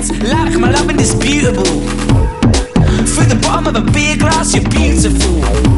lights, like my love indisputable. Through the bottom of a beer glass, you're beautiful.